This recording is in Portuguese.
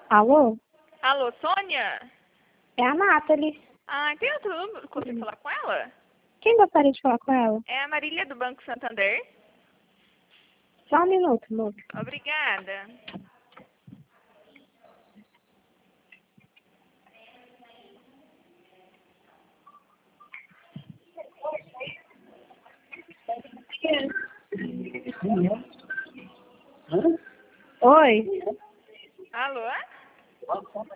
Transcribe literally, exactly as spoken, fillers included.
Alô? Alô, Sônia? É a Nathalie. Ah, tem outro número? Consigo falar com ela? Quem gostaria de falar com ela? É a Marília do Banco Santander. Só um minuto, moço. Obrigada. Oi? Alô?